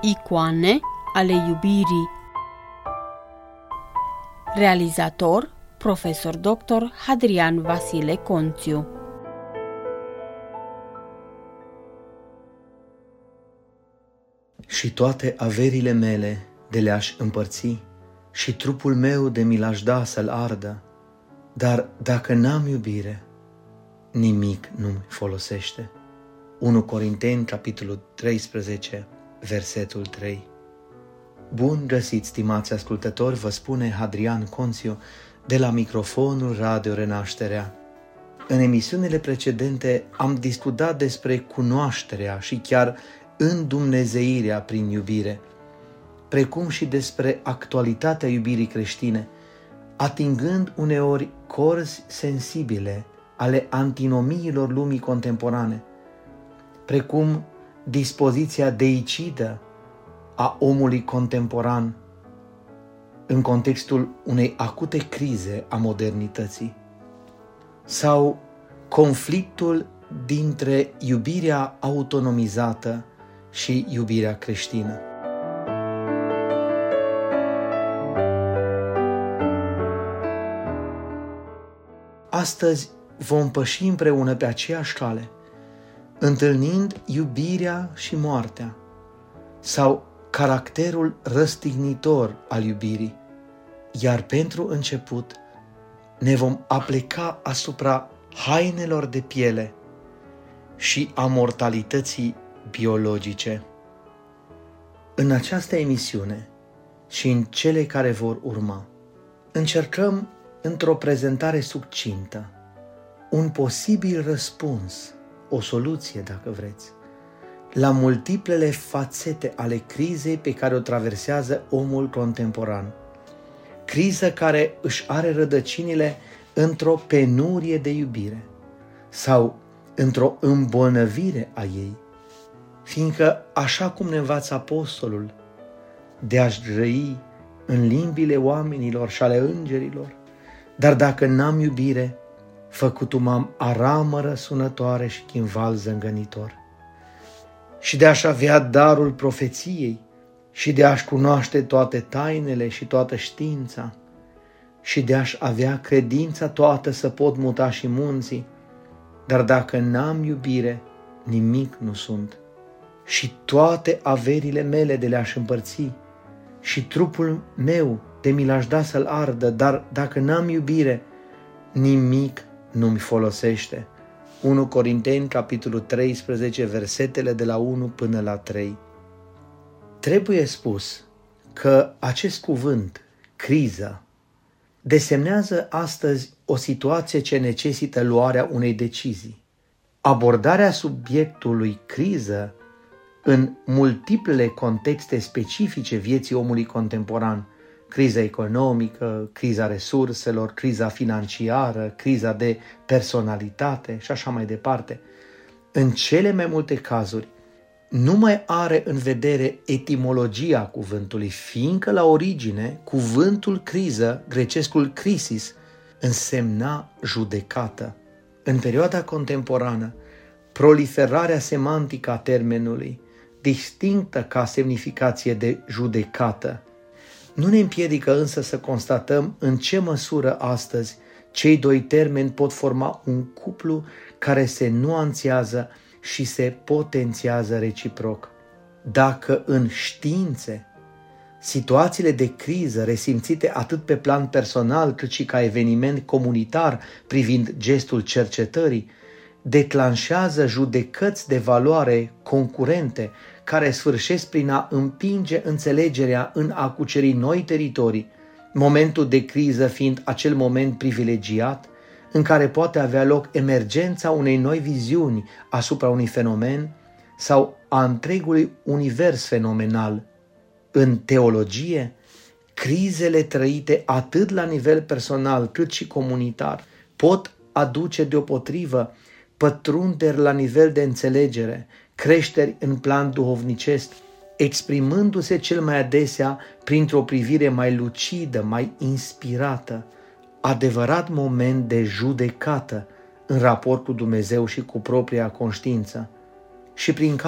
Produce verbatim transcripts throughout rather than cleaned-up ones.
Icoane ale iubirii. Realizator profesor doctor Hadrian Vasile Conțiu. Și toate averile mele de le-aș împărți, și trupul meu de mi l-aș da să-l ardă, dar dacă n-am iubire, nimic nu-mi folosește. unu Corinteni, capitolul treisprezece, versetul trei. Bun găsit, stimați ascultători, vă spune Hadrian Conțiu de la microfonul Radio Renașterea. În emisiunile precedente am discutat despre cunoașterea și chiar îndumnezeirea prin iubire, precum și despre actualitatea iubirii creștine, atingând uneori corzi sensibile ale antinomiilor lumii contemporane, precum dispoziția deicidă a omului contemporan în contextul unei acute crize a modernității, sau conflictul dintre iubirea autonomizată și iubirea creștină. Astăzi vom păși împreună pe aceeași cale, întâlnind iubirea și moartea, sau caracterul răstignitor al iubirii, iar pentru început ne vom apleca asupra hainelor de piele și a mortalității biologice. În această emisiune și în cele care vor urma, încercăm într-o prezentare succintă un posibil răspuns, o soluție dacă vreți, la multiplele fațete ale crizei pe care o traversează omul contemporan. Criză care își are rădăcinile într-o penurie de iubire sau într-o îmbolnăvire a ei, fiindcă, așa cum ne învață apostolul, de a-și grăi în limbile oamenilor și ale îngerilor, dar dacă n-am iubire, făcut-o m-am aramă răsunătoare și chimval zângănitor. Și de a-și avea darul profeției și de a-și cunoaște toate tainele și toată știința și de a-și avea credința toată să pot muta și munții, dar dacă n-am iubire, nimic nu sunt. Și toate averile mele de le-aș împărți și trupul meu de mi l-aș da să-l ardă, dar dacă n-am iubire, nimic nu-mi folosește. unu Corinteni, capitolul treisprezece, versetele de la unu până la trei. Trebuie spus că acest cuvânt, criză, desemnează astăzi o situație ce necesită luarea unei decizii. Abordarea subiectului criză în multiplele contexte specifice vieții omului contemporan, criza economică, criza resurselor, criza financiară, criza de personalitate și așa mai departe, în cele mai multe cazuri nu mai are în vedere etimologia cuvântului, fiindcă la origine cuvântul criză, grecescul crisis, însemna judecată. În perioada contemporană, proliferarea semantică a termenului, distinctă ca semnificație de judecată, nu ne împiedică însă să constatăm în ce măsură astăzi cei doi termeni pot forma un cuplu care se nuanțează și se potențiază reciproc. Dacă în științe, situațiile de criză resimțite atât pe plan personal cât și ca eveniment comunitar privind gestul cercetării, declanșează judecăți de valoare concurente care sfârșesc prin a împinge înțelegerea în a cuceri noi teritorii, momentul de criză fiind acel moment privilegiat în care poate avea loc emergența unei noi viziuni asupra unui fenomen sau a întregului univers fenomenal. În teologie, crizele trăite atât la nivel personal cât și comunitar pot aduce deopotrivă pătrunderi la nivel de înțelegere, creșteri în plan duhovnicesc, exprimându-se cel mai adesea printr-o privire mai lucidă, mai inspirată, adevărat moment de judecată în raport cu Dumnezeu și cu propria conștiință, și prin care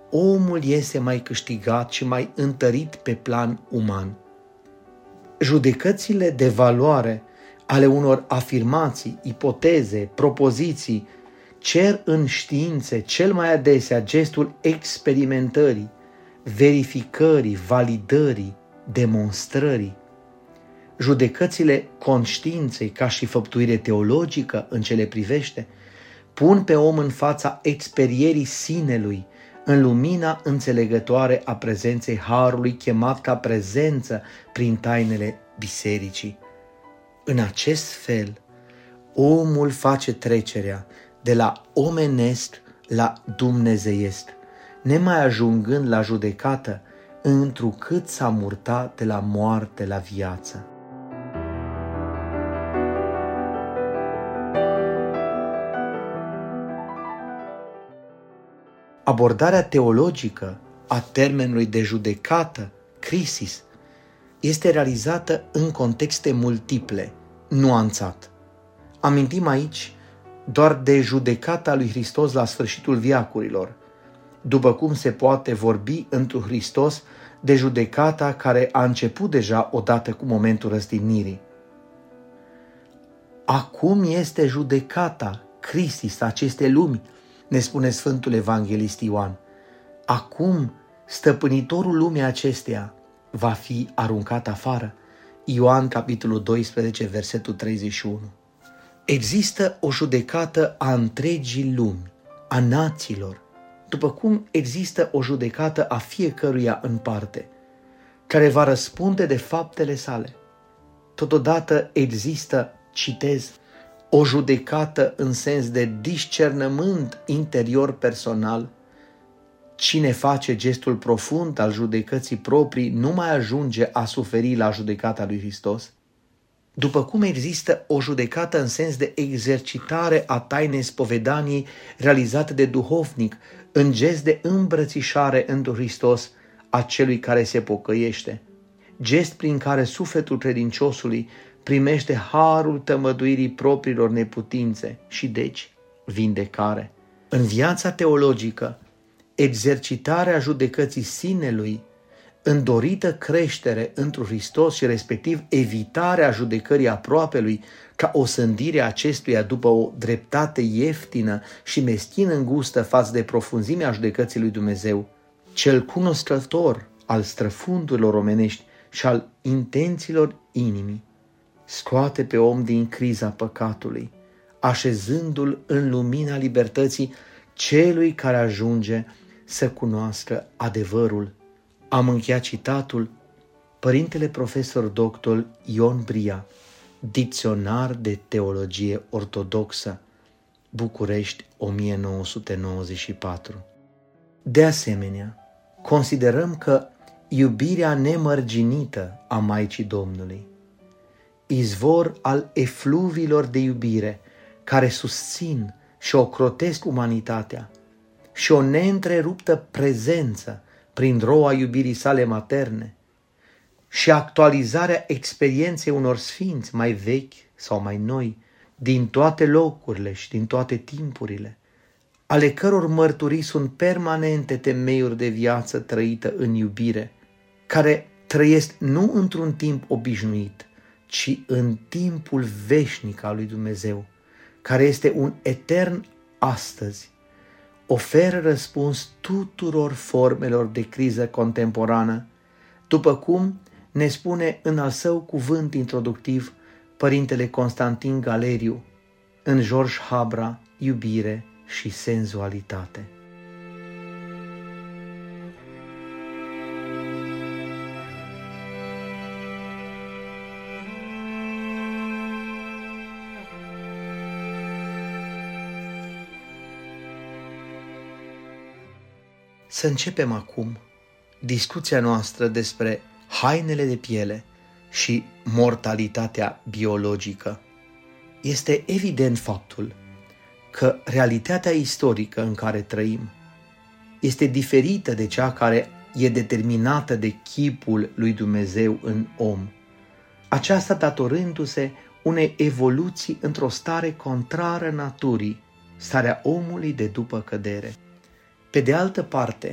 omul iese mai câștigat și mai întărit pe plan uman. Judecățile de valoare ale unor afirmații, ipoteze, propoziții cer în științe cel mai adesea gestul experimentării, verificării, validării, demonstrării. Judecățile conștiinței ca și făptuire teologică în ce le privește pun pe om în fața experierii sinelui, în lumina înțelegătoare a prezenței Harului chemat ca prezență prin tainele bisericii. În acest fel, omul face trecerea de la omenesc la dumnezeiesc, nemai ajungând la judecată, întrucât s-a murtat de la moarte la viață. Abordarea teologică a termenului de judecată, crisis, este realizată în contexte multiple, nuanțat. Amintim aici doar de judecata lui Hristos la sfârșitul veacurilor, după cum se poate vorbi întru Hristos de judecata care a început deja odată cu momentul răstignirii. Acum este judecata, crisis acestei lumi, ne spune Sfântul Evanghelist Ioan. Acum stăpânitorul lumii acesteia va fi aruncat afară. Ioan, capitolul doisprezece, versetul treizeci și unu. Există o judecată a întregii lumi, a națiilor, după cum există o judecată a fiecăruia în parte, care va răspunde de faptele sale. Totodată există, citez, o judecată în sens de discernământ interior personal. Cine face gestul profund al judecății proprii nu mai ajunge a suferi la judecata lui Hristos. După cum există o judecată în sens de exercitare a tainei spovedaniei realizată de duhovnic în gest de îmbrățișare întru Hristos a celui care se pocăiește, gest prin care sufletul credinciosului primește harul tămăduirii propriilor neputințe și deci vindecare. În viața teologică, exercitarea judecății sinelui, îndorită creștere întru Hristos și respectiv evitarea judecării aproapelui ca o sândire a acestuia după o dreptate ieftină și meschină îngustă față de profunzimea judecății lui Dumnezeu, cel cunoscător al străfundurilor omenești și al intențiilor inimii, scoate pe om din criza păcatului, așezându-l în lumina libertății celui care ajunge să cunoască adevărul. Am încheiat citatul Părintele Profesor Doctor Ion Bria, Dicționar de Teologie Ortodoxă, București, o mie nouă sute nouăzeci și patru. De asemenea, considerăm că iubirea nemărginită a Maicii Domnului, izvor al efluviilor de iubire care susțin și ocrotesc umanitatea și o neîntreruptă prezență prin roa iubirii sale materne și actualizarea experienței unor sfinți mai vechi sau mai noi din toate locurile și din toate timpurile, ale căror mărturii sunt permanente temeiuri de viață trăită în iubire, care trăiesc nu într-un timp obișnuit, ci în timpul veșnic al lui Dumnezeu, care este un etern astăzi, oferă răspuns tuturor formelor de criză contemporană, după cum ne spune în al său cuvânt introductiv Părintele Constantin Galeriu, în George Habra, Iubire și senzualitate. Să începem acum discuția noastră despre hainele de piele și mortalitatea biologică. Este evident faptul că realitatea istorică în care trăim este diferită de cea care e determinată de chipul lui Dumnezeu în om. Aceasta datorându-se unei evoluții într-o stare contrară naturii, starea omului de după cădere. Pe de altă parte,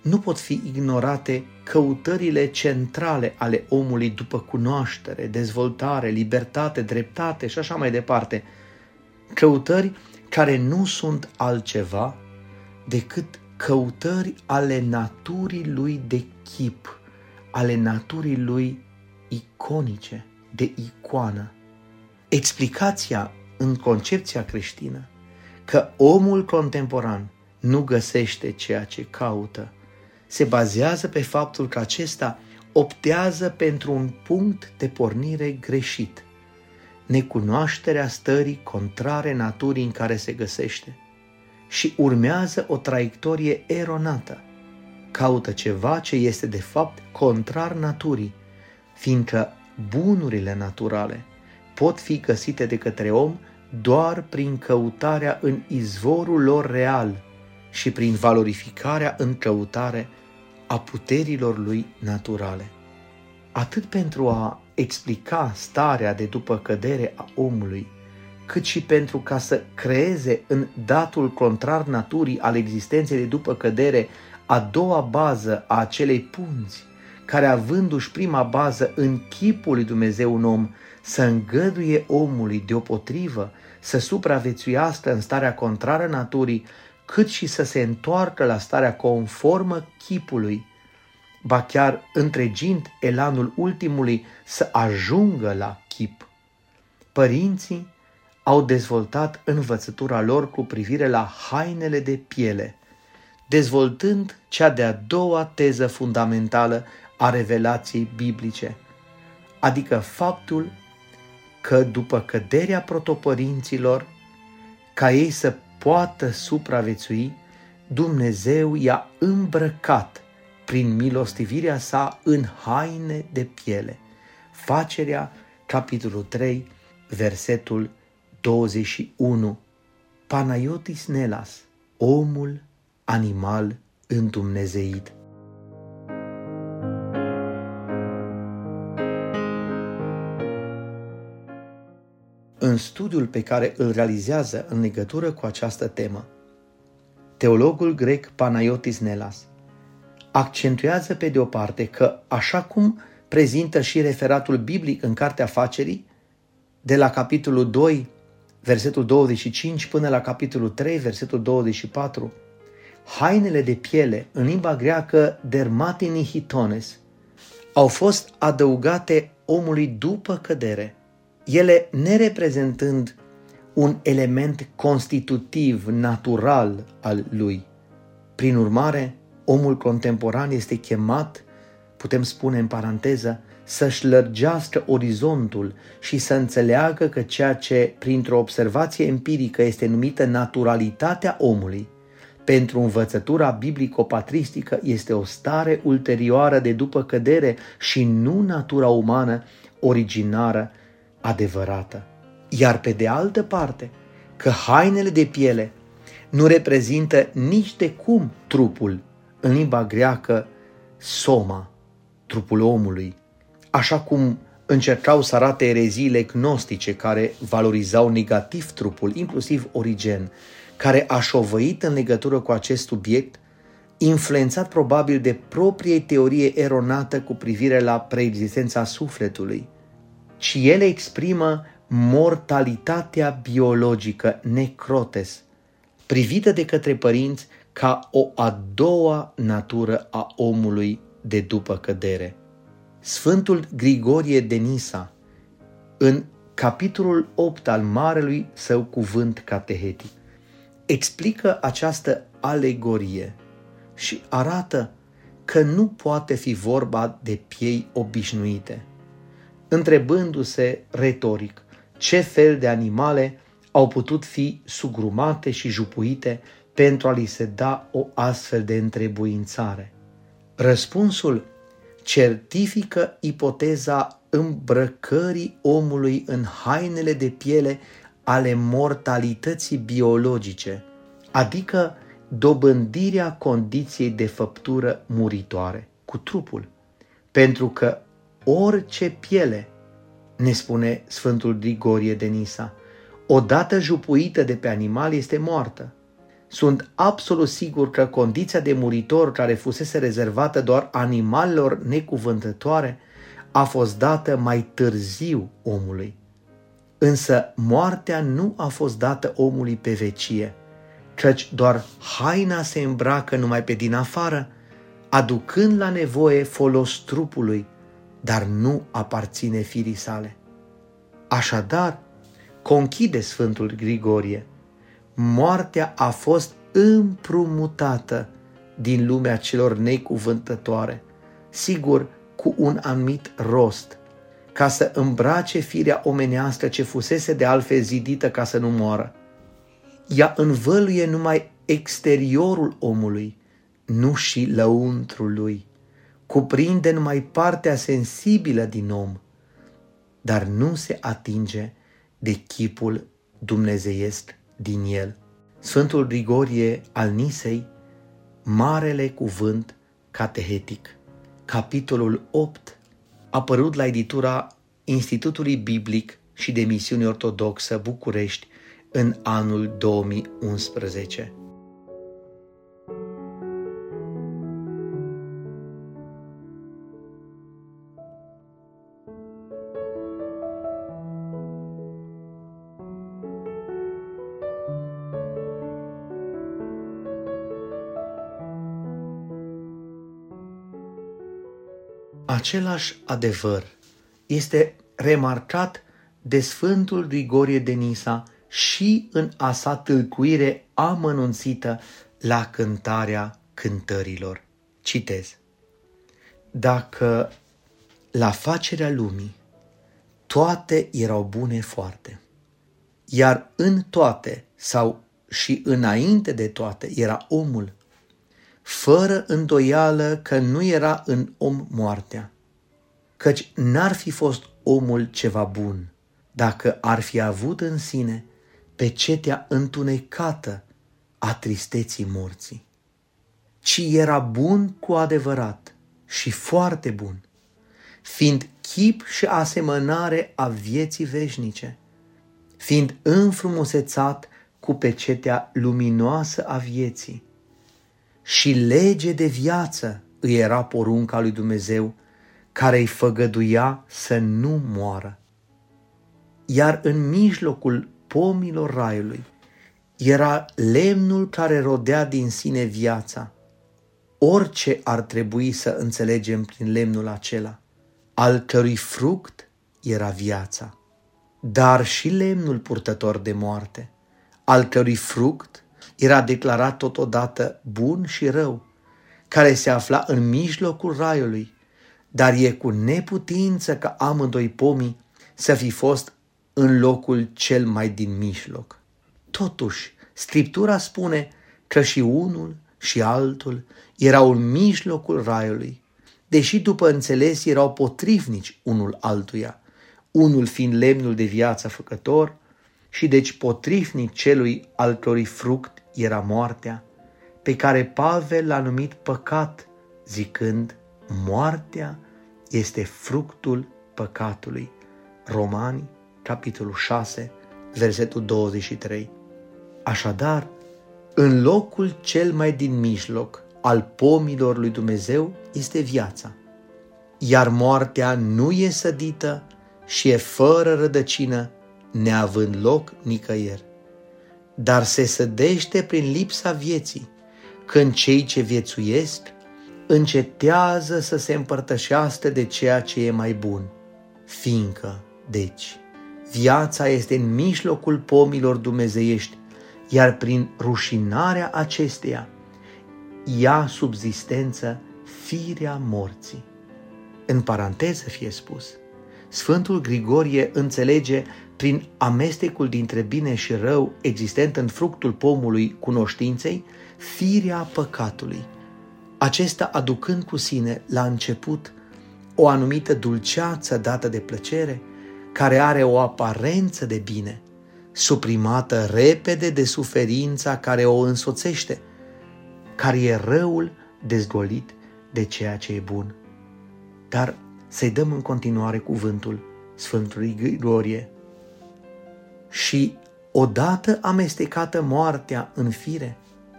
nu pot fi ignorate căutările centrale ale omului după cunoaștere, dezvoltare, libertate, dreptate și așa mai departe. Căutări care nu sunt altceva decât căutări ale naturii lui de chip, ale naturii lui iconice, de icoană. Explicația în concepția creștină că omul contemporan nu găsește ceea ce caută se bazează pe faptul că acesta optează pentru un punct de pornire greșit, necunoașterea stării contrare naturii în care se găsește, și urmează o traiectorie eronată. Caută ceva ce este de fapt contrar naturii, fiindcă bunurile naturale pot fi găsite de către om doar prin căutarea în izvorul lor real și prin valorificarea în căutare a puterilor lui naturale. Atât pentru a explica starea de după cădere a omului, cât și pentru ca să creeze în datul contrar naturii al existenței de după cădere a doua bază a acelei punți, care avându-și prima bază în chipul lui Dumnezeu un om, să îngăduie omului deopotrivă să supraviețuiască în starea contrară naturii, cât și să se întoarcă la starea conformă chipului, ba chiar întregind elanul ultimului să ajungă la chip. Părinții au dezvoltat învățătura lor cu privire la hainele de piele, dezvoltând cea de-a doua teză fundamentală a revelației biblice, adică faptul că după căderea protopărinților, ca ei să poată supraviețui, Dumnezeu i-a îmbrăcat prin milostivirea sa în haine de piele. Facerea, capitolul trei, versetul douăzeci și unu. Panayotis Nelas, omul animal îndumnezeit. În studiul pe care îl realizează în legătură cu această temă, teologul grec Panayotis Nelas accentuează pe de o parte că, așa cum prezintă și referatul biblic în Cartea Facerii, de la capitolul doi, versetul douăzeci și cinci, până la capitolul trei, versetul douăzeci și patru, hainele de piele, în limba greacă dermatini hitones, au fost adăugate omului după cădere, ele nereprezentând un element constitutiv, natural al lui. Prin urmare, omul contemporan este chemat, putem spune în paranteză, să-și lărgească orizontul și să înțeleagă că ceea ce, printr-o observație empirică, este numită naturalitatea omului, pentru învățătura biblico-patristică este o stare ulterioară de după cădere și nu natura umană originară, adevărată. Iar pe de altă parte, că hainele de piele nu reprezintă nici de cum trupul, în limba greacă soma, trupul omului, așa cum încercau să arate ereziile gnostice care valorizau negativ trupul, inclusiv Origen, care a șovăit în legătură cu acest subiect, influențat probabil de proprie teorie eronată cu privire la preexistența sufletului, ci ele exprimă mortalitatea biologică, necrotes, privită de către părinți ca o a doua natură a omului de după cădere. Sfântul Grigorie de Nisa, în capitolul opt al marelui său cuvânt catehetic, explică această alegorie și arată că nu poate fi vorba de piei obișnuite, întrebându-se retoric ce fel de animale au putut fi sugrumate și jupuite pentru a li se da o astfel de întrebuințare. Răspunsul certifică ipoteza îmbrăcării omului în hainele de piele ale mortalității biologice, adică dobândirea condiției de făptură muritoare cu trupul, pentru că orice piele, ne spune Sfântul Grigorie de Nisa, odată jupuită de pe animal este moartă. Sunt absolut sigur că condiția de muritor care fusese rezervată doar animalelor necuvântătoare a fost dată mai târziu omului. Însă moartea nu a fost dată omului pe vecie, căci doar haina se îmbracă numai pe din afară, aducând la nevoie folos trupului, dar nu aparține firii sale. Așadar, conchide Sfântul Grigorie, moartea a fost împrumutată din lumea celor necuvântătoare, sigur cu un anumit rost, ca să îmbrace firea omenească ce fusese de altfel zidită ca să nu moară. Ea învăluie numai exteriorul omului, nu și lăuntrul lui, cuprinde numai partea sensibilă din om, dar nu se atinge de chipul dumnezeiesc din el. Sfântul Grigorie al Nisei, Marele Cuvânt Catehetic, capitolul opt, apărut la editura Institutului Biblic și de Misiune Ortodoxă București în anul două mii unsprezece. Același adevăr este remarcat de Sfântul Grigorie de Nisa și în a sa tâlcuire amănunțită la Cântarea Cântărilor. Citez: dacă la facerea lumii toate erau bune foarte, iar în toate sau și înainte de toate era omul, fără îndoială că nu era în om moartea, căci n-ar fi fost omul ceva bun dacă ar fi avut în sine pecetea întunecată a tristeții morții, ci era bun cu adevărat și foarte bun, fiind chip și asemănare a vieții veșnice, fiind înfrumusețat cu pecetea luminoasă a vieții, și lege de viață îi era porunca lui Dumnezeu, care îi făgăduia să nu moară. Iar în mijlocul pomilor raiului era lemnul care rodea din sine viața. Orice ar trebui să înțelegem prin lemnul acela, al cărui fruct era viața, dar și lemnul purtător de moarte, al cărui fruct era declarat totodată bun și rău, care se afla în mijlocul raiului, dar e cu neputință ca amândoi pomii să fi fost în locul cel mai din mijloc. Totuși, Scriptura spune că și unul și altul erau în mijlocul raiului, deși după înțeles erau potrivnici unul altuia, unul fiind lemnul de viață făcător și deci potrivnic celui al cărui fruct era moartea, pe care Pavel l-a numit păcat, zicând: moartea este fructul păcatului. Romani, capitolul șase, versetul douăzeci și trei. Așadar, în locul cel mai din mijloc al pomilor lui Dumnezeu este viața, iar moartea nu e sădită și e fără rădăcină, neavând loc nicăieri, dar se sădește prin lipsa vieții, când cei ce viețuiesc încetează să se împărtășească de ceea ce e mai bun, fiindcă, deci, viața este în mijlocul pomilor dumnezeiești, iar prin rușinarea acesteia ia subzistență firea morții. În paranteză fie spus, Sfântul Grigorie înțelege prin amestecul dintre bine și rău existent în fructul pomului cunoștinței firea păcatului, acesta aducând cu sine la început o anumită dulceață dată de plăcere, care are o aparență de bine, suprimată repede de suferința care o însoțește, care e răul dezgolit de ceea ce e bun. Dar să-i dăm în continuare cuvântul Sfântului Grigorie. Și odată amestecată moartea în fire,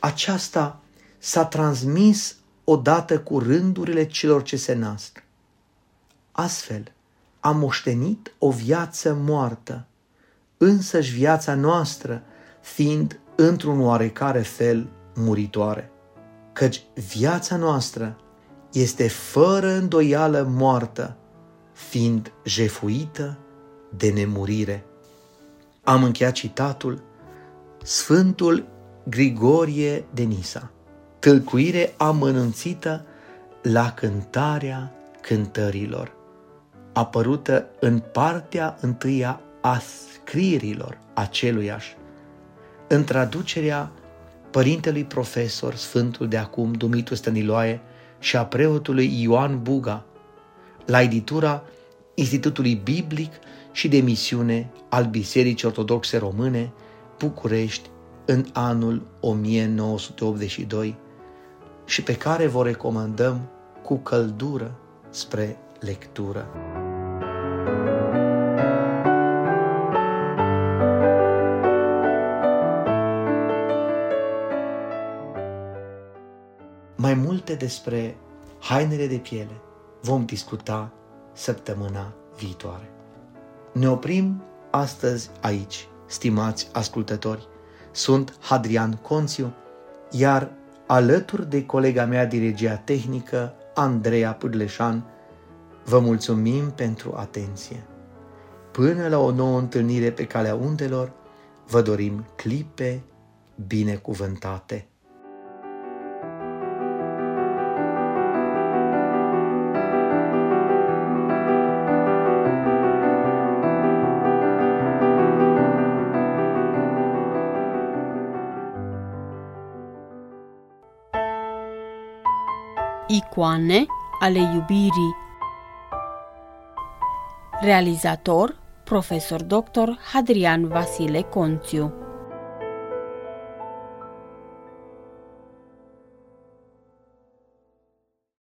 aceasta s-a transmis odată cu rândurile celor ce se nasc. Astfel, am moștenit o viață moartă, însăși viața noastră fiind într-un oarecare fel muritoare. Căci viața noastră este fără îndoială moartă, fiind jefuită de nemurire. Am încheiat citatul Sfântul Grigorie de Nisa, tâlcuire amănunțită la Cântarea Cântărilor, apărută în partea întâia a scrierilor aceluiași, în traducerea părintelui profesor Sfântul de acum Dumitru Stăniloae și a preotului Ioan Buga, la editura Institutului Biblic și de Misiune al Bisericii Ortodoxe Române, București, în anul o mie nouă sute optzeci și doi, și pe care vă recomandăm cu căldură spre lectură. Mai multe despre hainele de piele vom discuta săptămâna viitoare. Ne oprim astăzi aici, stimați ascultători. Sunt Hadrian Conțiu, iar alături de colega mea din regia tehnică, Andreea Pârleșan, vă mulțumim pentru atenție. Până la o nouă întâlnire pe calea undelor, vă dorim clipe binecuvântate. Icoane ale iubirii. Realizator, profesor doctor Hadrian Vasile Conțiu.